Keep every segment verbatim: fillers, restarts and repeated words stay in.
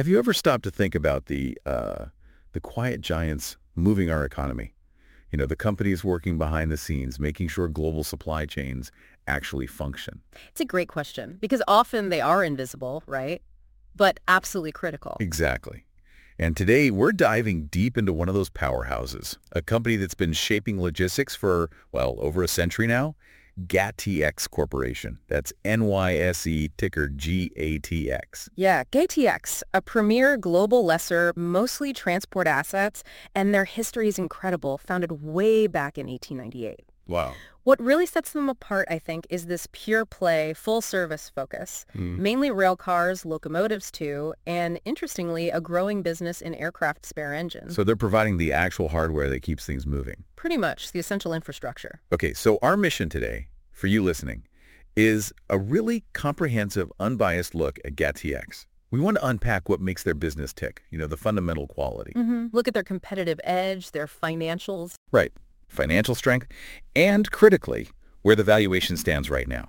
Have you ever stopped to think about the uh, the quiet giants moving our economy? You know, the companies working behind the scenes, making sure global supply chains actually function. It's a great question because often they are invisible, right? But absolutely critical. Exactly. And today we're diving deep into one of those powerhouses, a company that's been shaping logistics for, well, over a century now, GATX Corporation. That's N Y S E, ticker G A T X. Yeah, G A T X, a premier global lessor, mostly transport assets, and their history is incredible, founded way back in eighteen ninety-eight. Wow. What really sets them apart, I think, is this pure play, full-service focus. Hmm. Mainly rail cars, locomotives too, and interestingly, a growing business in aircraft spare engines. So they're providing the actual hardware that keeps things moving. Pretty much the essential infrastructure. Okay, so our mission today, for you listening, is a really comprehensive, unbiased look at GATX. We want to unpack what makes their business tick, you know, the fundamental quality. Mm-hmm. Look at their competitive edge, their financials. Right. Financial strength, and critically, where the valuation stands right now.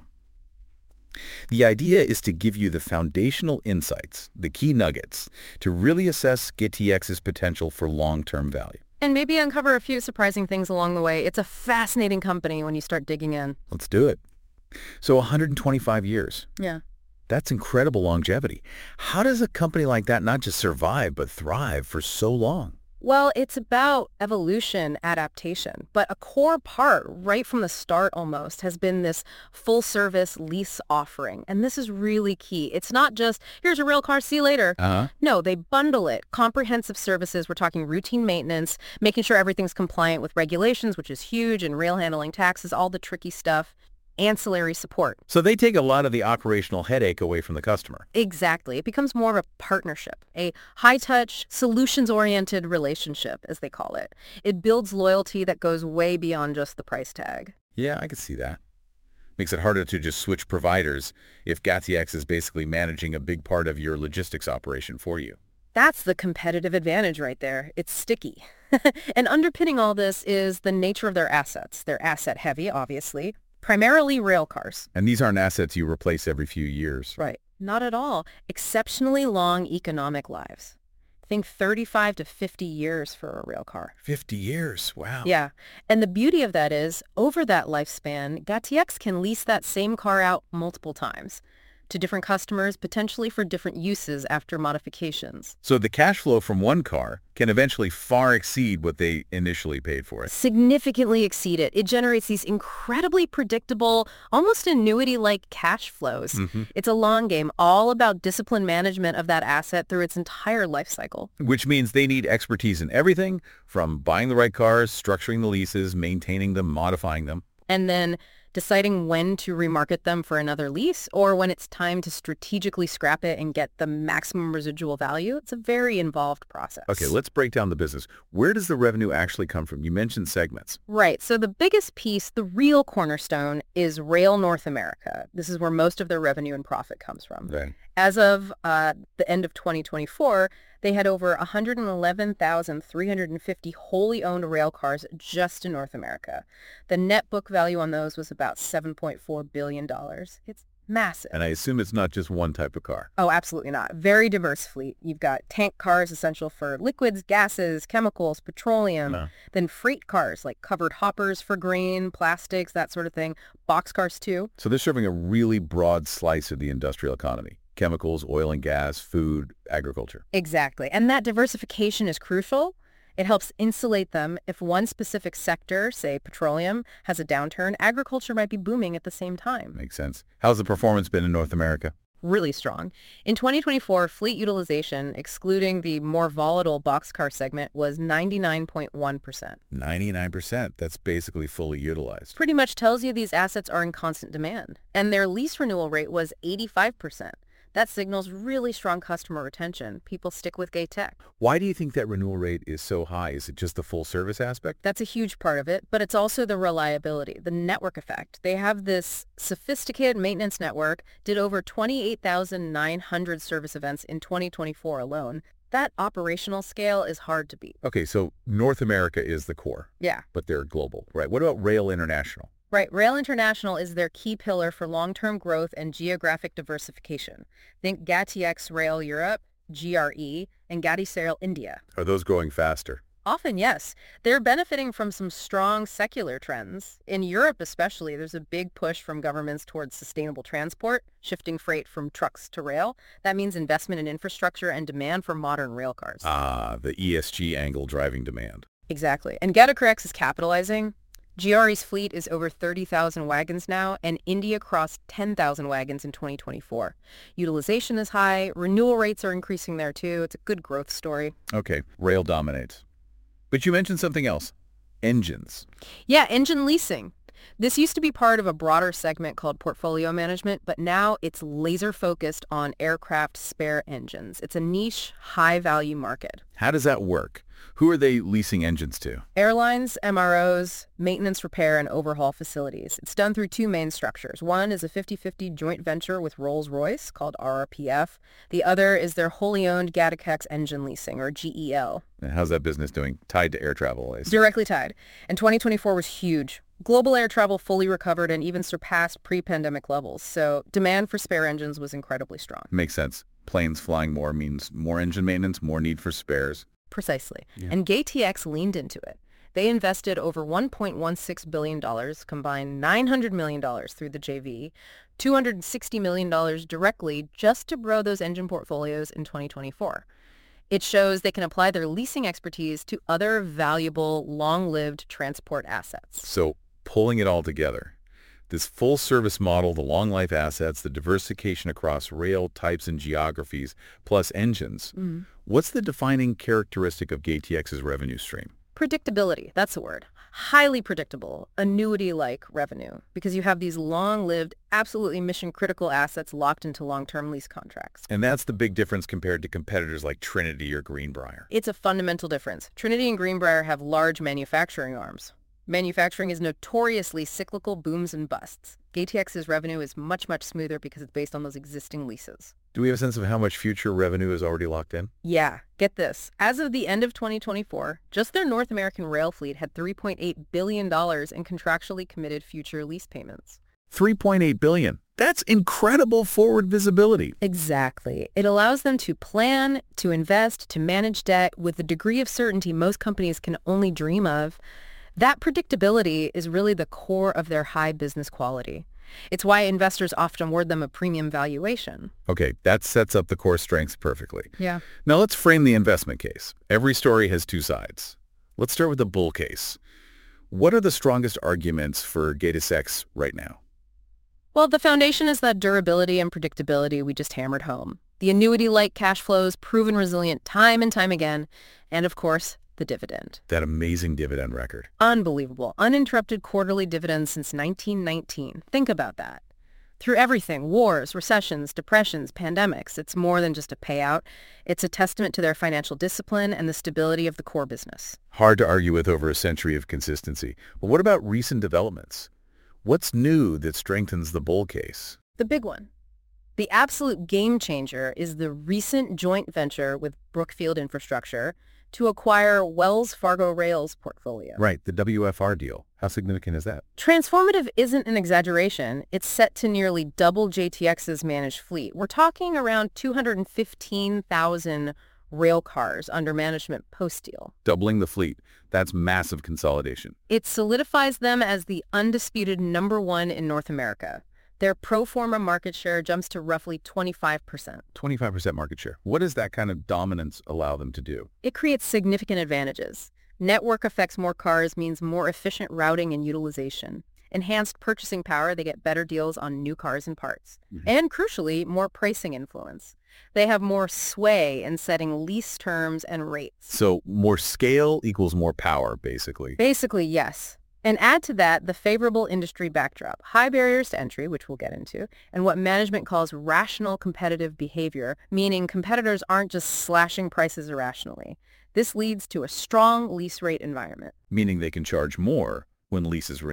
The idea is to give you the foundational insights, the key nuggets, to really assess G A T X's potential for long-term value. And maybe uncover a few surprising things along the way. It's a fascinating company when you start digging in. Let's do it. So one hundred twenty-five years. Yeah. That's incredible longevity. How does a company like that not just survive, but thrive for so long? Well, it's about evolution, adaptation, but a core part right from the start almost has been this full-service lease offering. And this is really key. It's not just, here's a rail car, see you later. Uh-huh. No, they bundle it. Comprehensive services, we're talking routine maintenance, making sure everything's compliant with regulations, which is huge, and rail handling taxes, all the tricky stuff. Ancillary support. So they take a lot of the operational headache away from the customer. Exactly. It becomes more of a partnership, a high-touch, solutions-oriented relationship, as they call it. It builds loyalty that goes way beyond just the price tag. Yeah, I could see that. Makes it harder to just switch providers if GATX is basically managing a big part of your logistics operation for you. That's the competitive advantage right there. It's sticky. And underpinning all this is the nature of their assets. They're asset-heavy, obviously. Primarily rail cars. And these aren't assets you replace every few years. Right. Not at all. Exceptionally long economic lives. Think thirty-five to fifty years for a rail car. fifty years. Wow. Yeah. And the beauty of that is, over that lifespan, GATX can lease that same car out multiple times to different customers, potentially for different uses after modifications. So the cash flow from one car can eventually far exceed what they initially paid for it. Significantly exceed it. It generates these incredibly predictable, almost annuity-like cash flows. Mm-hmm. It's a long game, all about disciplined management of that asset through its entire life cycle. Which means they need expertise in everything from buying the right cars, structuring the leases, maintaining them, modifying them. And then deciding when to remarket them for another lease or when it's time to strategically scrap it and get the maximum residual value. It's a very involved process. Okay, let's break down the business. Where does the revenue actually come from? You mentioned segments. Right. So the biggest piece, the real cornerstone, is Rail North America. This is where most of their revenue and profit comes from. Right. As of uh, the end of twenty twenty-four, they had over one hundred eleven thousand three hundred fifty wholly owned rail cars just in North America. The net book value on those was about seven point four billion dollars. It's massive. And I assume it's not just one type of car. Oh, absolutely not. Very diverse fleet. You've got tank cars essential for liquids, gases, chemicals, petroleum. No. Then freight cars like covered hoppers for grain, plastics, that sort of thing. Box cars too. So they're serving a really broad slice of the industrial economy. Chemicals, oil and gas, food, agriculture. Exactly. And that diversification is crucial. It helps insulate them. If one specific sector, say petroleum, has a downturn, agriculture might be booming at the same time. Makes sense. How's the performance been in North America? Really strong. In twenty twenty-four, fleet utilization, excluding the more volatile boxcar segment, was ninety-nine point one percent. ninety-nine percent. That's basically fully utilized. Pretty much tells you these assets are in constant demand. And their lease renewal rate was eighty-five percent. That signals really strong customer retention. People stick with GATX. Why do you think that renewal rate is so high? Is it just the full service aspect? That's a huge part of it, but it's also the reliability, the network effect. They have this sophisticated maintenance network, did over twenty-eight thousand nine hundred service events in twenty twenty-four alone. That operational scale is hard to beat. Okay, so North America is the core, Yeah. but they're global, right? What about Rail International? Right. Rail International is their key pillar for long-term growth and geographic diversification. Think GATX Rail Europe, G R E, and Gadisarail India. Are those growing faster? Often, yes. They're benefiting from some strong secular trends. In Europe especially, there's a big push from governments towards sustainable transport, shifting freight from trucks to rail. That means investment in infrastructure and demand for modern rail cars. Ah, the E S G angle driving demand. Exactly. And Gatacrex is capitalizing. G R E's fleet is over thirty thousand wagons now, and India crossed ten thousand wagons in twenty twenty-four. Utilization is high. Renewal rates are increasing there, too. It's a good growth story. Okay, rail dominates. But you mentioned something else. Engines. Yeah, engine leasing. This used to be part of a broader segment called portfolio management, but now it's laser-focused on aircraft spare engines. It's a niche, high-value market. How does that work? Who are they leasing engines to? Airlines, M R Os, maintenance, repair, and overhaul facilities. It's done through two main structures. One is a fifty-fifty joint venture with Rolls-Royce called R R P F. The other is their wholly owned Gatacrex Engine Leasing, or G E L. And how's that business doing? Tied to air travel, I see. Directly tied. And twenty twenty-four was huge. Global air travel fully recovered and even surpassed pre-pandemic levels, so demand for spare engines was incredibly strong. Makes sense. Planes flying more means more engine maintenance, more need for spares. Precisely. Yeah. And G A T X leaned into it. They invested over one point one six billion dollars, combined nine hundred million dollars through the J V, two hundred sixty million dollars directly just to grow those engine portfolios in twenty twenty-four. It shows they can apply their leasing expertise to other valuable, long-lived transport assets. So pulling it all together, this full service model, the long life assets, the diversification across rail types and geographies, plus engines, Mm-hmm. what's the defining characteristic of G A T X's revenue stream? Predictability, that's the word. Highly predictable, annuity-like revenue, because you have these long-lived, absolutely mission-critical assets locked into long-term lease contracts. And that's the big difference compared to competitors like Trinity or Greenbrier. It's a fundamental difference. Trinity and Greenbrier have large manufacturing arms. Manufacturing is notoriously cyclical booms and busts. G A T X's revenue is much, much smoother because it's based on those existing leases. Do we have a sense of how much future revenue is already locked in? Yeah, get this. As of the end of twenty twenty-four, just their North American rail fleet had three point eight billion dollars in contractually committed future lease payments. three point eight billion dollars. That's incredible forward visibility. Exactly. It allows them to plan, to invest, to manage debt with a degree of certainty most companies can only dream of. That predictability is really the core of their high business quality. It's why investors often award them a premium valuation. Okay, that sets up the core strengths perfectly. Yeah. Now let's frame the investment case. Every story has two sides. Let's start with the bull case. What are the strongest arguments for G A T X right now? Well, the foundation is that durability and predictability we just hammered home. The annuity-like cash flows, proven resilient time and time again, and of course, the dividend. That amazing dividend record. Unbelievable. Uninterrupted quarterly dividends since nineteen nineteen. Think about that. Through everything, wars, recessions, depressions, pandemics, it's more than just a payout. It's a testament to their financial discipline and the stability of the core business. Hard to argue with over a century of consistency. But what about recent developments? What's new that strengthens the bull case? The big one. The absolute game changer is the recent joint venture with Brookfield Infrastructure to acquire Wells Fargo Rail's portfolio. Right, the W F R deal. How significant is that? Transformative isn't an exaggeration. It's set to nearly double J T X's managed fleet. We're talking around two hundred fifteen thousand rail cars under management post-deal. Doubling the fleet. That's massive consolidation. It solidifies them as the undisputed number one in North America. Their pro forma market share jumps to roughly twenty-five percent. twenty-five percent market share. What does that kind of dominance allow them to do? It creates significant advantages. Network affects more cars means more efficient routing and utilization. Enhanced purchasing power, they get better deals on new cars and parts. Mm-hmm. And crucially, more pricing influence. They have more sway in setting lease terms and rates. So more scale equals more power, basically. Basically, yes. And add to that the favorable industry backdrop, high barriers to entry, which we'll get into, and what management calls rational competitive behavior, meaning competitors aren't just slashing prices irrationally. This leads to a strong lease rate environment. Meaning they can charge more when leases renew.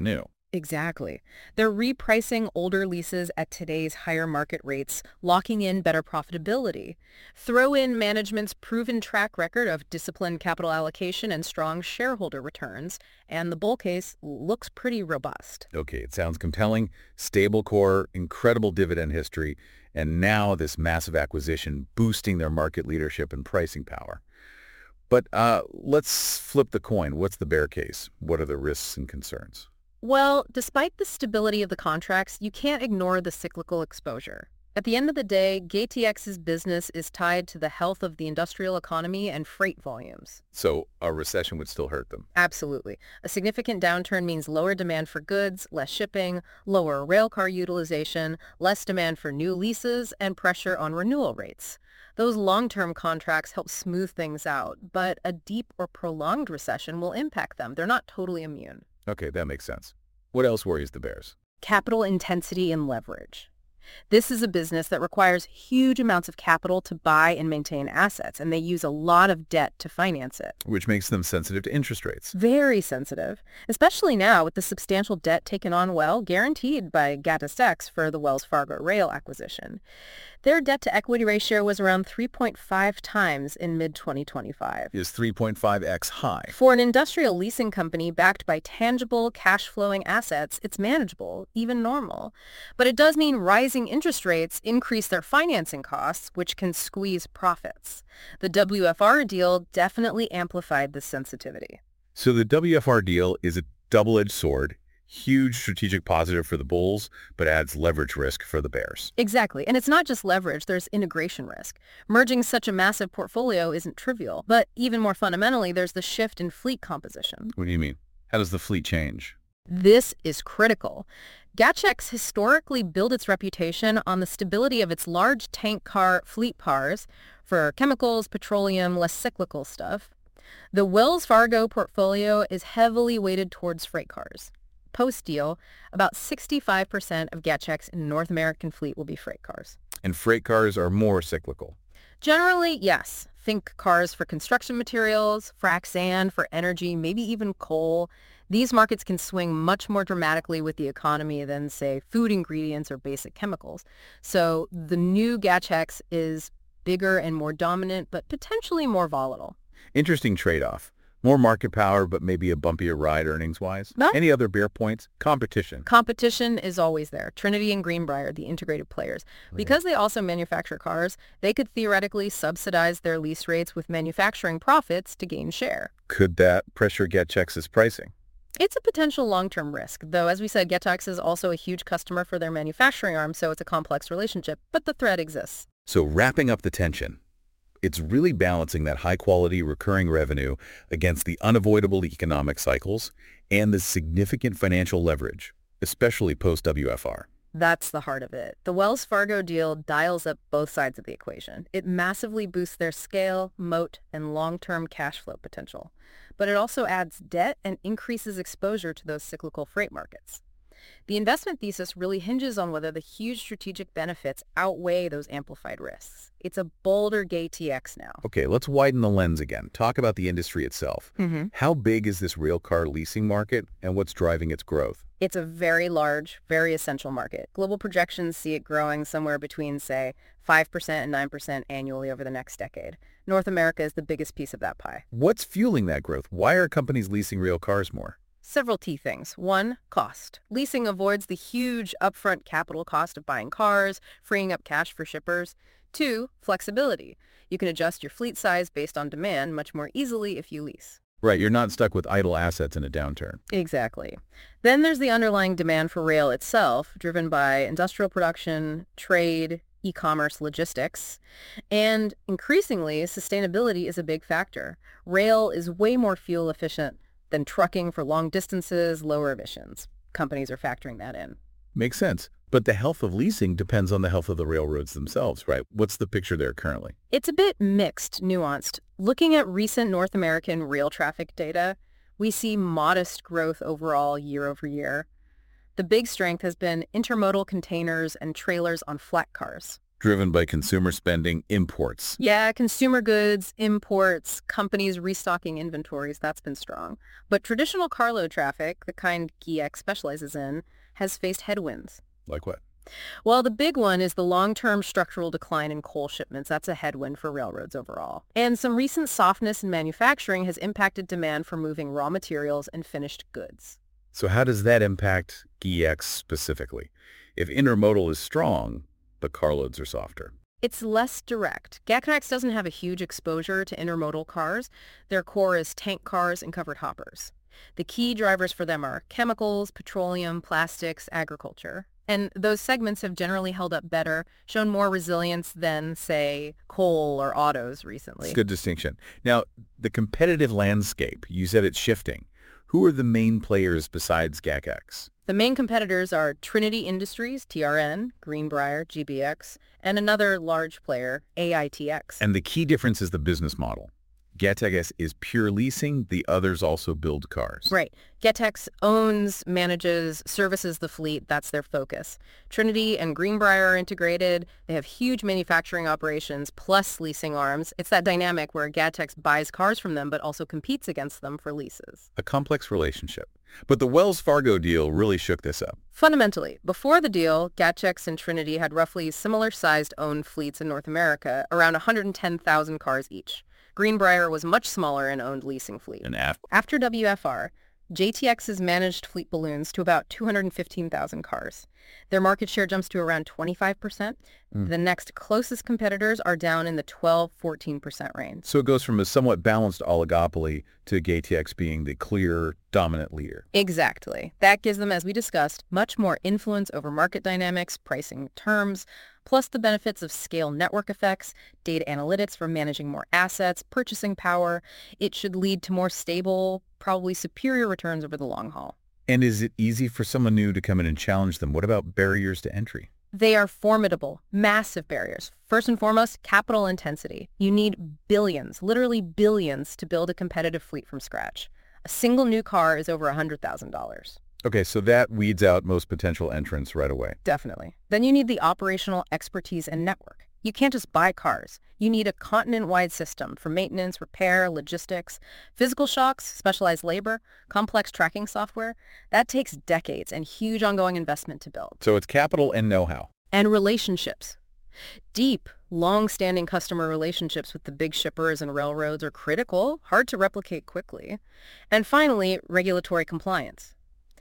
Exactly. They're repricing older leases at today's higher market rates, locking in better profitability. Throw in management's proven track record of disciplined capital allocation and strong shareholder returns, and the bull case looks pretty robust. Okay, it sounds compelling, stable core, incredible dividend history, and now this massive acquisition boosting their market leadership and pricing power. But uh, let's flip the coin. What's the bear case? What are the risks and concerns? Well, despite the stability of the contracts, you can't ignore the cyclical exposure. At the end of the day, G A T X's business is tied to the health of the industrial economy and freight volumes. So a recession would still hurt them. Absolutely. A significant downturn means lower demand for goods, less shipping, lower railcar utilization, less demand for new leases, and pressure on renewal rates. Those long-term contracts help smooth things out, but a deep or prolonged recession will impact them. They're not totally immune. Okay, that makes sense. What else worries the bears? Capital intensity and leverage. This is a business that requires huge amounts of capital to buy and maintain assets, and they use a lot of debt to finance it. Which makes them sensitive to interest rates. Very sensitive, especially now with the substantial debt taken on, well, guaranteed by G A T X for the Wells Fargo Rail acquisition. Their debt-to-equity ratio was around three point five times in mid twenty twenty-five. Is three point five x high? For an industrial leasing company backed by tangible, cash-flowing assets, it's manageable, even normal. But it does mean rising interest rates increase their financing costs, which can squeeze profits. The W F R deal definitely amplified this sensitivity. So the W F R deal is a double-edged sword. Huge strategic positive for the bulls, but adds leverage risk for the bears. Exactly. And it's not just leverage, there's integration risk. Merging such a massive portfolio isn't trivial. But even more fundamentally, there's the shift in fleet composition. What do you mean? How does the fleet change? This is critical. G A T X historically built its reputation on the stability of its large tank car fleet cars for chemicals, petroleum, less cyclical stuff. The Wells Fargo portfolio is heavily weighted towards freight cars. Post-deal, about sixty-five percent of G A T X in North American fleet will be freight cars. And freight cars are more cyclical. Generally, yes. Think cars for construction materials, frac sand for energy, maybe even coal. These markets can swing much more dramatically with the economy than, say, food ingredients or basic chemicals. So the new G A T X is bigger and more dominant, but potentially more volatile. Interesting trade-off. More market power, but maybe a bumpier ride earnings-wise. No. Any other bear points? Competition. Competition is always there. Trinity and Greenbrier, the integrated players. Because they also manufacture cars, they could theoretically subsidize their lease rates with manufacturing profits to gain share. Could that pressure G A T X's pricing? It's a potential long-term risk, though, as we said, G A T X is also a huge customer for their manufacturing arm, so it's a complex relationship, but the threat exists. So wrapping up the tension, it's really balancing that high-quality recurring revenue against the unavoidable economic cycles and the significant financial leverage, especially post-W F R. That's the heart of it. The Wells Fargo deal dials up both sides of the equation. It massively boosts their scale, moat, and long-term cash flow potential. But it also adds debt and increases exposure to those cyclical freight markets. The investment thesis really hinges on whether the huge strategic benefits outweigh those amplified risks. It's a bolder G A T X now. Okay, let's widen the lens again. Talk about the industry itself. Mm-hmm. How big is this railcar leasing market, and what's driving its growth? It's a very large, very essential market. Global projections see it growing somewhere between, say, five percent and nine percent annually over the next decade. North America is the biggest piece of that pie. What's fueling that growth? Why are companies leasing rail cars more? Several key things. One, cost. Leasing avoids the huge upfront capital cost of buying cars, freeing up cash for shippers. Two, flexibility. You can adjust your fleet size based on demand much more easily if you lease. Right, you're not stuck with idle assets in a downturn. Exactly. Then there's the underlying demand for rail itself, driven by industrial production, trade, e-commerce, logistics, and increasingly, sustainability is a big factor. Rail is way more fuel efficient than trucking for long distances, lower emissions. Companies are factoring that in. Makes sense. But the health of leasing depends on the health of the railroads themselves, right? What's the picture there currently? It's a bit mixed, nuanced. Looking at recent North American rail traffic data, we see modest growth overall year over year. The big strength has been intermodal containers and trailers on flat cars. Driven by consumer spending, imports. Yeah, consumer goods, imports, companies restocking inventories, that's been strong. But traditional carload traffic, the kind G X specializes in, has faced headwinds. Like what? Well, the big one is the long-term structural decline in coal shipments. That's a headwind for railroads overall. And some recent softness in manufacturing has impacted demand for moving raw materials and finished goods. So how does that impact G X specifically? If intermodal is strong, but carloads are softer. It's less direct. GATX doesn't have a huge exposure to intermodal cars. Their core is tank cars and covered hoppers. The key drivers for them are chemicals, petroleum, plastics, agriculture. And those segments have generally held up better, shown more resilience than, say, coal or autos recently. It's a good distinction. Now, the competitive landscape, you said it's shifting. Who are the main players besides G A C X? The main competitors are Trinity Industries, T R N, Greenbrier, G B X, and another large player, A I T X. And the key difference is the business model. G A T X is pure leasing. The others also build cars. Right. GATX owns, manages, services the fleet. That's their focus. Trinity and Greenbrier are integrated. They have huge manufacturing operations plus leasing arms. It's that dynamic where GATX buys cars from them but also competes against them for leases. A complex relationship. But the Wells Fargo deal really shook this up. Fundamentally, before the deal, GATX and Trinity had roughly similar-sized owned fleets in North America, around one hundred ten thousand cars each. Greenbrier was much smaller and owned leasing fleet. And after After W F R, J T X's managed fleet balloons to about two hundred fifteen thousand cars. Their market share jumps to around twenty-five percent. Mm. The next closest competitors are down in the twelve, fourteen percent range. So it goes from a somewhat balanced oligopoly to G A T X being the clear, dominant leader. Exactly. That gives them, as we discussed, much more influence over market dynamics, pricing terms, plus the benefits of scale network effects, data analytics for managing more assets, purchasing power. It should lead to more stable, probably superior returns over the long haul. And is it easy for someone new to come in and challenge them? What about barriers to entry? They are formidable, massive barriers. First and foremost, capital intensity. You need billions, literally billions, to build a competitive fleet from scratch. A single new car is over one hundred thousand dollars. Okay, so that weeds out most potential entrants right away. Definitely. Then you need the operational expertise and network. You can't just buy cars. You need a continent-wide system for maintenance, repair, logistics, physical shocks, specialized labor, complex tracking software. That takes decades and huge ongoing investment to build. So it's capital and know-how. And relationships. Deep, long-standing customer relationships with the big shippers and railroads are critical, hard to replicate quickly. And finally, regulatory compliance.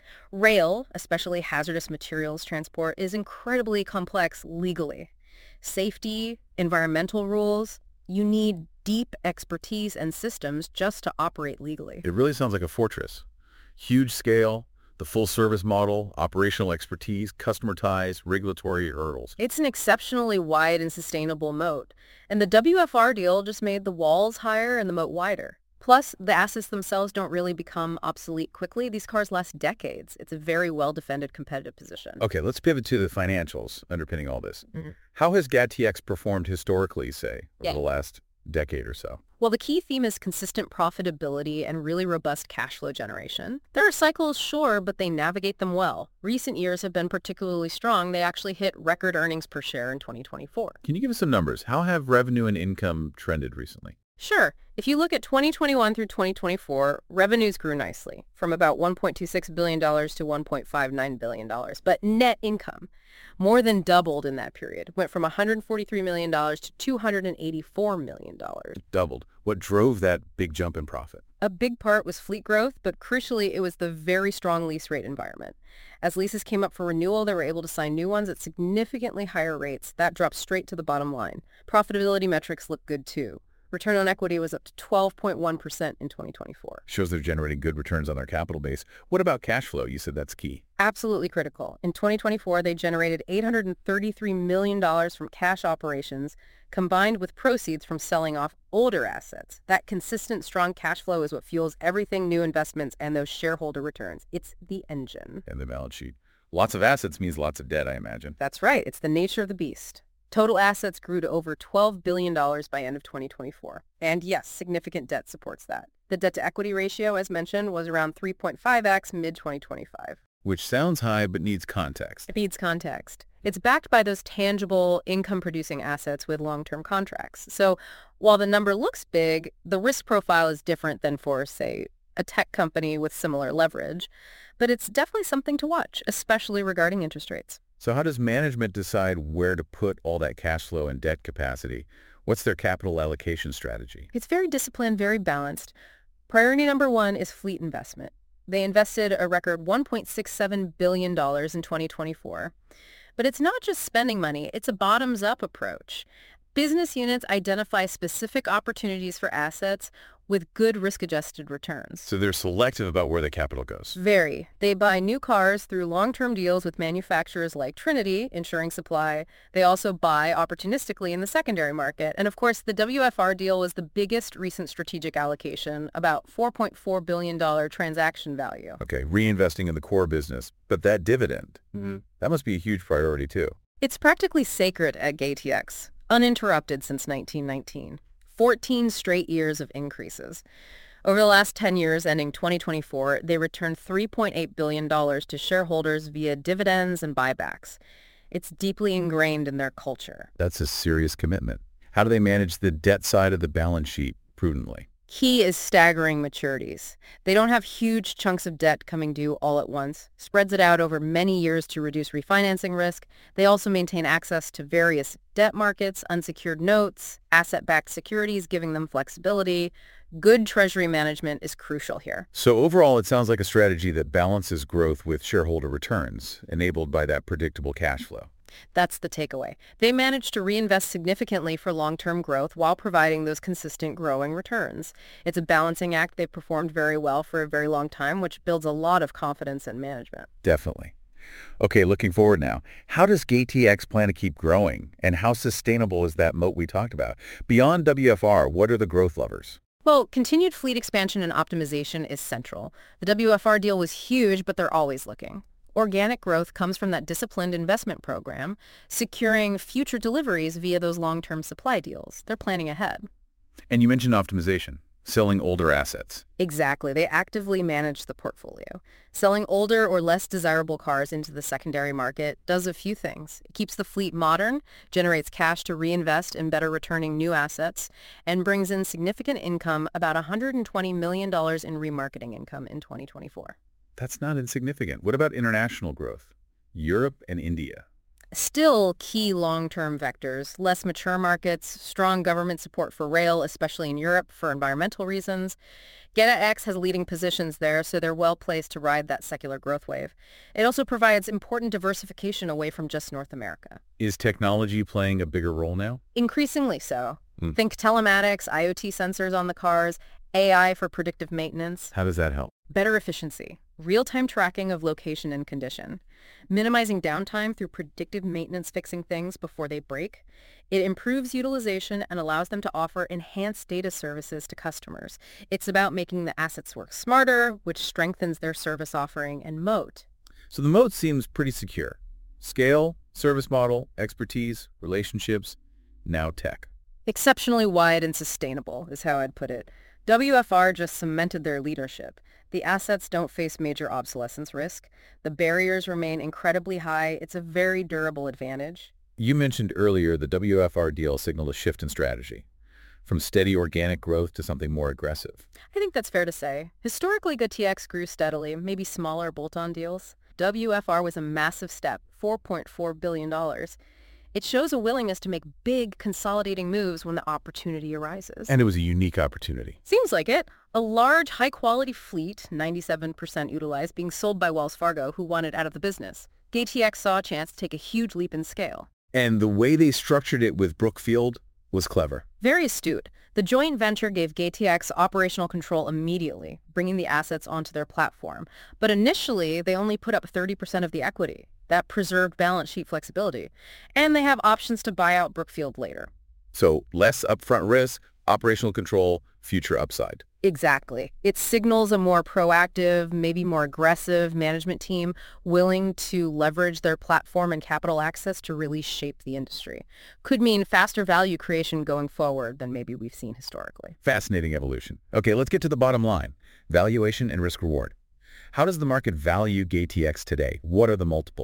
Rail, especially hazardous materials transport, is incredibly complex legally. Safety, environmental rules, you need deep expertise and systems just to operate legally. It really sounds like a fortress. Huge scale, the full service model, operational expertise, customer ties, regulatory hurdles. It's an exceptionally wide and sustainable moat. And the W F R deal just made the walls higher and the moat wider. Plus, the assets themselves don't really become obsolete quickly. These cars last decades. It's a very well-defended competitive position. Okay, let's pivot to the financials underpinning all this. Mm-hmm. How has G A T X performed historically, say, over Yeah. the last decade or so? Well, the key theme is consistent profitability and really robust cash flow generation. There are cycles, sure, but they navigate them well. Recent years have been particularly strong. They actually hit record earnings per share in twenty twenty-four. Can you give us some numbers? How have revenue and income trended recently? Sure. If you look at twenty twenty-one through twenty twenty-four, revenues grew nicely, from about one point two six billion dollars to one point five nine billion dollars. But net income more than doubled in that period, went from one hundred forty-three million dollars to two hundred eighty-four million dollars. Doubled. What drove that big jump in profit? A big part was fleet growth, but crucially, it was the very strong lease rate environment. As leases came up for renewal, they were able to sign new ones at significantly higher rates. That dropped straight to the bottom line. Profitability metrics look good, too. Return on equity was up to twelve point one percent in twenty twenty-four. Shows they're generating good returns on their capital base. What about cash flow? You said that's key. Absolutely critical. In twenty twenty-four, they generated eight hundred thirty-three million dollars from cash operations, combined with proceeds from selling off older assets. That consistent, strong cash flow is what fuels everything new investments and those shareholder returns. It's the engine. And the balance sheet. Lots of assets means lots of debt, I imagine. That's right. It's the nature of the beast. Total assets grew to over twelve billion dollars by end of twenty twenty-four. And yes, significant debt supports that. The debt-to-equity ratio, as mentioned, was around three point five x mid twenty twenty-five. Which sounds high but needs context. It needs context. It's backed by those tangible income-producing assets with long-term contracts. So while the number looks big, the risk profile is different than for, say, a tech company with similar leverage. But it's definitely something to watch, especially regarding interest rates. So how does management decide where to put all that cash flow and debt capacity? What's their capital allocation strategy? It's very disciplined, very balanced. Priority number one is fleet investment. They invested a record one point six seven billion dollars in twenty twenty-four. But it's not just spending money, it's a bottoms-up approach. Business units identify specific opportunities for assets with good risk-adjusted returns. So they're selective about where the capital goes. Very. They buy new cars through long-term deals with manufacturers like Trinity, ensuring supply. They also buy opportunistically in the secondary market. And of course, the W F R deal was the biggest recent strategic allocation, about four point four billion dollars transaction value. Okay, reinvesting in the core business. But that dividend, Mm-hmm. that must be a huge priority too. It's practically sacred at G A T X, uninterrupted since nineteen nineteen. fourteen straight years of increases. Over the last ten years, ending twenty twenty-four, they returned three point eight billion dollars to shareholders via dividends and buybacks. It's deeply ingrained in their culture. That's a serious commitment. How do they manage the debt side of the balance sheet prudently? Key is staggering maturities. They don't have huge chunks of debt coming due all at once, spreads it out over many years to reduce refinancing risk. They also maintain access to various debt markets, unsecured notes, asset-backed securities, giving them flexibility. Good treasury management is crucial here. So overall, it sounds like a strategy that balances growth with shareholder returns, enabled by that predictable cash flow. That's the takeaway. They managed to reinvest significantly for long-term growth while providing those consistent growing returns. It's a balancing act they've performed very well for a very long time, which builds a lot of confidence in management. Definitely. Okay, looking forward now. How does G A T X plan to keep growing, and how sustainable is that moat we talked about? Beyond W F R, what are the growth levers? Well, continued fleet expansion and optimization is central. The W F R deal was huge, but they're always looking. Organic growth comes from that disciplined investment program, securing future deliveries via those long-term supply deals. They're planning ahead. And you mentioned optimization, selling older assets. Exactly. They actively manage the portfolio. Selling older or less desirable cars into the secondary market does a few things. It keeps the fleet modern, generates cash to reinvest in better returning new assets, and brings in significant income, about one hundred twenty million dollars in remarketing income in twenty twenty-four. That's not insignificant. What about international growth? Europe and India. Still key long-term vectors, less mature markets, strong government support for rail, especially in Europe for environmental reasons. G A T X has leading positions there, so they're well placed to ride that secular growth wave. It also provides important diversification away from just North America. Is technology playing a bigger role now? Increasingly so. Mm. Think telematics, I O T sensors on the cars, A I for predictive maintenance. How does that help? Better efficiency, real-time tracking of location and condition, minimizing downtime through predictive maintenance fixing things before they break. It improves utilization and allows them to offer enhanced data services to customers. It's about making the assets work smarter, which strengthens their service offering and moat. So the moat seems pretty secure. Scale, service model, expertise, relationships, now tech. Exceptionally wide and sustainable is how I'd put it. W F R just cemented their leadership. The assets don't face major obsolescence risk. The barriers remain incredibly high. It's a very durable advantage. You mentioned earlier the W F R deal signaled a shift in strategy, from steady organic growth to something more aggressive. I think that's fair to say. Historically, G A T X grew steadily, maybe smaller bolt-on deals. W F R was a massive step, four point four billion dollars. It shows a willingness to make big, consolidating moves when the opportunity arises. And it was a unique opportunity. Seems like it. A large, high-quality fleet, ninety-seven percent utilized, being sold by Wells Fargo, who wanted out of the business. G A T X saw a chance to take a huge leap in scale. And the way they structured it with Brookfield was clever. Very astute. The joint venture gave G A T X operational control immediately, bringing the assets onto their platform. But initially, they only put up thirty percent of the equity. That preserved balance sheet flexibility. And they have options to buy out Brookfield later. So less upfront risk, operational control, future upside. Exactly. It signals a more proactive, maybe more aggressive management team willing to leverage their platform and capital access to really shape the industry. Could mean faster value creation going forward than maybe we've seen historically. Fascinating evolution. Okay, let's get to the bottom line. Valuation and risk reward. How does the market value G A T X today? What are the multiples?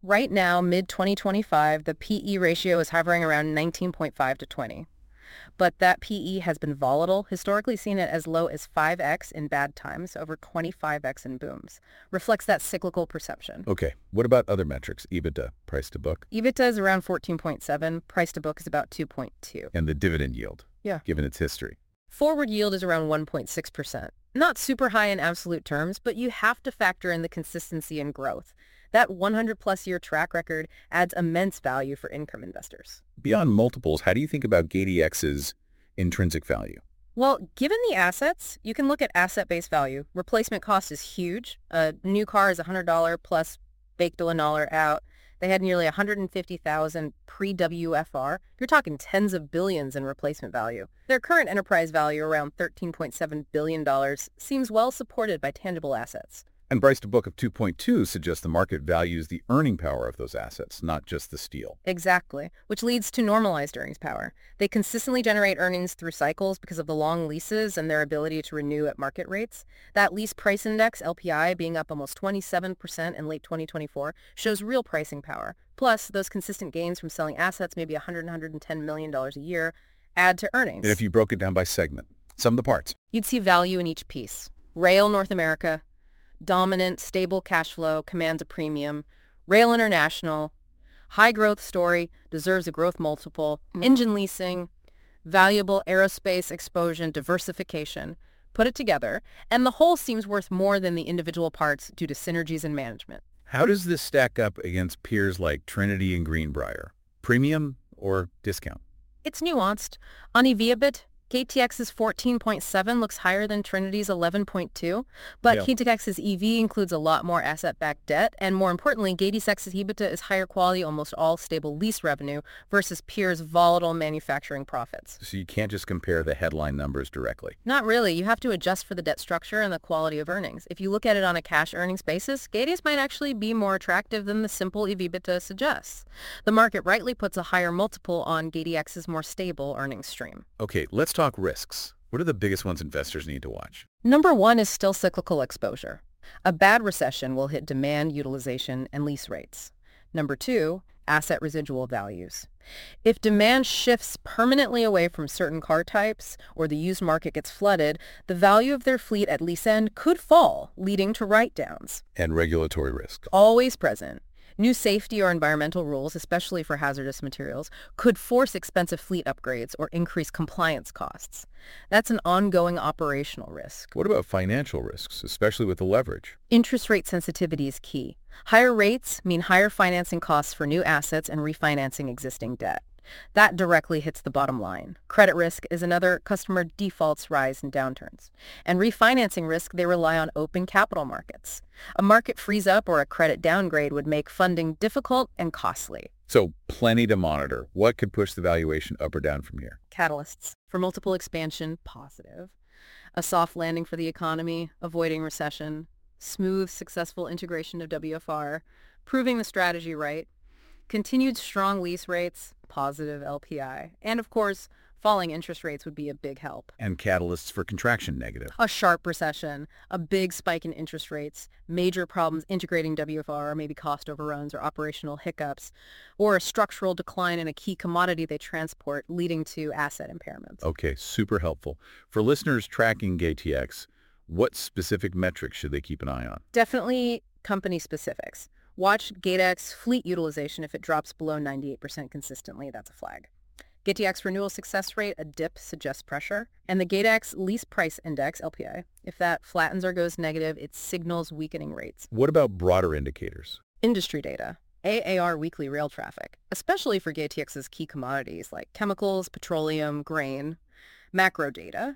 Right now, mid twenty twenty-five, the P E ratio is hovering around nineteen point five to twenty. But that P E has been volatile, historically seen it as low as five x in bad times, over twenty-five x in booms. Reflects that cyclical perception. Okay, what about other metrics? EBITDA, price to book, EBITDA is around fourteen point seven, price to book is about two point two. and the dividend yield, Yeah. given its history. Forward yield is around one point six percent. Not super high in absolute terms, but you have to factor in the consistency and growth. That one hundred plus year track record adds immense value for income investors. Beyond multiples, how do you think about GateX's intrinsic value? Well, given the assets, you can look at asset-based value. Replacement cost is huge. A new car is one hundred dollars plus baked a dollar out. They had nearly one hundred fifty thousand pre-W F R. You're talking tens of billions in replacement value. Their current enterprise value, around thirteen point seven billion dollars, seems well supported by tangible assets. And price to book of two point two suggests the market values the earning power of those assets, not just the steel. Exactly, which leads to normalized earnings power. They consistently generate earnings through cycles because of the long leases and their ability to renew at market rates. That lease price index, L P I, being up almost twenty-seven percent in late twenty twenty-four, shows real pricing power. Plus, those consistent gains from selling assets, maybe one hundred, one hundred ten million dollars a year, add to earnings. And if you broke it down by segment, sum of the parts. You'd see value in each piece. Rail North America, dominant, stable cash flow, commands a premium. Rail International, high growth story, deserves a growth multiple. Engine leasing, valuable aerospace exposure, diversification. Put it together, and the whole seems worth more than the individual parts due to synergies in management. How does this stack up against peers like Trinity and Greenbrier? Premium or discount? It's nuanced. On E V a bit, K T X's fourteen point seven looks higher than Trinity's eleven point two, but Yeah. K T X's E V includes a lot more asset-backed debt, and more importantly, GateX's EBITDA is higher quality, almost all stable lease revenue versus peers' volatile manufacturing profits. So you can't just compare the headline numbers directly. Not really. You have to adjust for the debt structure and the quality of earnings. If you look at it on a cash earnings basis, Gates might actually be more attractive than the simple E V/EBITDA suggests. The market rightly puts a higher multiple on GateX's more stable earnings stream. Okay, let's talk risks. What are the biggest ones investors need to watch? Number one is still cyclical exposure. A bad recession will hit demand, utilization, and lease rates. Number two, asset residual values. If demand shifts permanently away from certain car types or the used market gets flooded, the value of their fleet at lease end could fall, leading to write-downs. And regulatory risk. Always present. New safety or environmental rules, especially for hazardous materials, could force expensive fleet upgrades or increase compliance costs. That's an ongoing operational risk. What about financial risks, especially with the leverage? Interest rate sensitivity is key. Higher rates mean higher financing costs for new assets and refinancing existing debt. That directly hits the bottom line. Credit risk is another. Customer defaults rise in downturns. And refinancing risk, they rely on open capital markets. A market freeze up or a credit downgrade would make funding difficult and costly. So plenty to monitor. What could push the valuation up or down from here? Catalysts for multiple expansion, positive. A soft landing for the economy, avoiding recession. Smooth, successful integration of W F R, proving the strategy right. Continued strong lease rates, positive L P I. And of course, falling interest rates would be a big help. And catalysts for contraction negative. A sharp recession, a big spike in interest rates, major problems integrating W F R, maybe cost overruns or operational hiccups, or a structural decline in a key commodity they transport, leading to asset impairments. Okay, super helpful. For listeners tracking GateX, what specific metrics should they keep an eye on? Definitely company specifics. Watch GateX fleet utilization. If it drops below ninety-eight percent consistently, that's a flag. GateX renewal success rate, a dip suggests pressure. And the GateX lease price index, L P I, if that flattens or goes negative, it signals weakening rates. What about broader indicators? Industry data. A A R weekly rail traffic, especially for GateX's key commodities like chemicals, petroleum, grain. Macro data.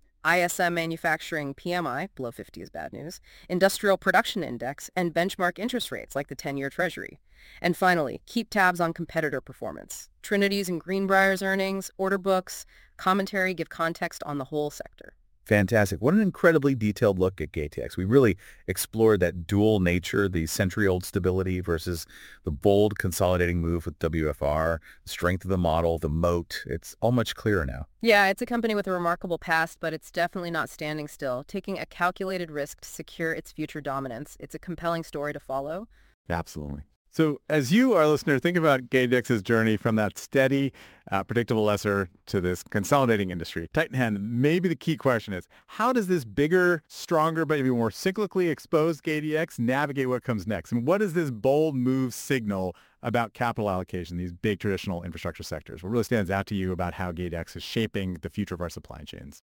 I S M manufacturing P M I, below fifty is bad news, industrial production index, and benchmark interest rates like the ten-year Treasury. And finally, keep tabs on competitor performance. Trinity's and Greenbrier's earnings, order books, commentary give context on the whole sector. Fantastic. What an incredibly detailed look at GateX. We really explored that dual nature, the century-old stability versus the bold consolidating move with W F R, the strength of the model, the moat. It's all much clearer now. Yeah, it's a company with a remarkable past, but it's definitely not standing still, taking a calculated risk to secure its future dominance. It's a compelling story to follow. Absolutely. So as you, our listener, think about GateDX's journey from that steady, uh, predictable lesser to this consolidating industry, tight in hand, maybe the key question is, how does this bigger, stronger, but maybe more cyclically exposed G A T X navigate what comes next? And what does this bold move signal about capital allocation, these big traditional infrastructure sectors? What really stands out to you about how GateX is shaping the future of our supply chains?